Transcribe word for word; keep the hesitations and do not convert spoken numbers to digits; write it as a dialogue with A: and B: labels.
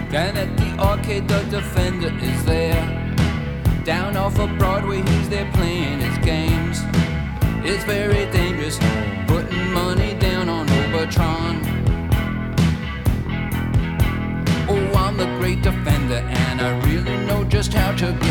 A: And at the arcade the defender is there. Down off of Broadway he's there playing his games. It's very dangerous putting money down on Obertron. Oh, I'm the great defender and I really know just how to